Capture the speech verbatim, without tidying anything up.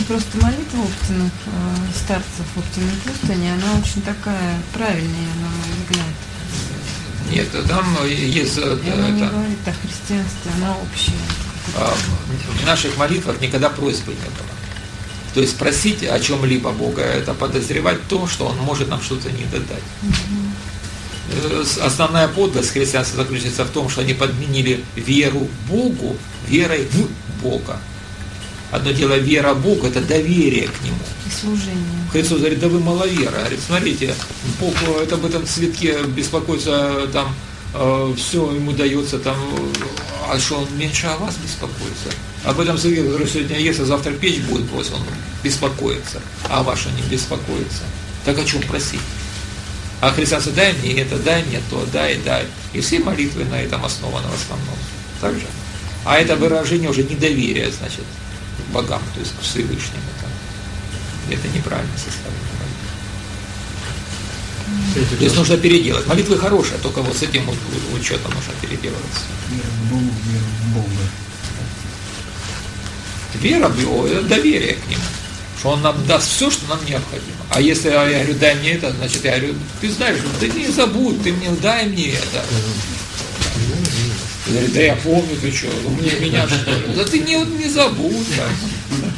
просто молитва Оптиных э, старцев Оптиной пустыни, она очень такая правильная, на мой взгляд. Нет, там есть... И это, она не это, говорит о христианстве, она общая. а, в наших молитвах никогда просьбы не было. То есть просить о чем-либо Бога, это подозревать то, что Он может нам что-то не додать. Угу. Основная подлость христианства заключается в том, что они подменили веру Богу верой в Бога. Одно дело вера Богу, это доверие к Нему. И служение. Христос говорит, да вы маловера. Говорит, смотрите, Бог это об этом цветке беспокоится, там э, все ему дается, там, а что он меньше о вас беспокоится? Об этом цветке, который сегодня ест, а завтра печь будет бросить, он беспокоится, а ваше не беспокоится. Так о чем просить? А христианство, дай мне это, дай мне то, дай, дай. И все молитвы на этом основаны в основном. Так же. А это выражение уже недоверия, значит, к богам, то есть к Всевышнему. Это неправильно составлено. Mm-hmm. То есть нужно переделать. Молитвы хорошие, только вот с этим учетом нужно переделываться. Вера в Бога, вера в Бога. Вера в Его, это доверие к Нему. Что Он нам даст все, что нам необходимо. А если я говорю, дай мне это, значит я говорю, ты знаешь, ты не забудь, ты мне дай мне это. Говорит, да я помню, ты что, мне меня что ли? Да ты не, не забудь. Да.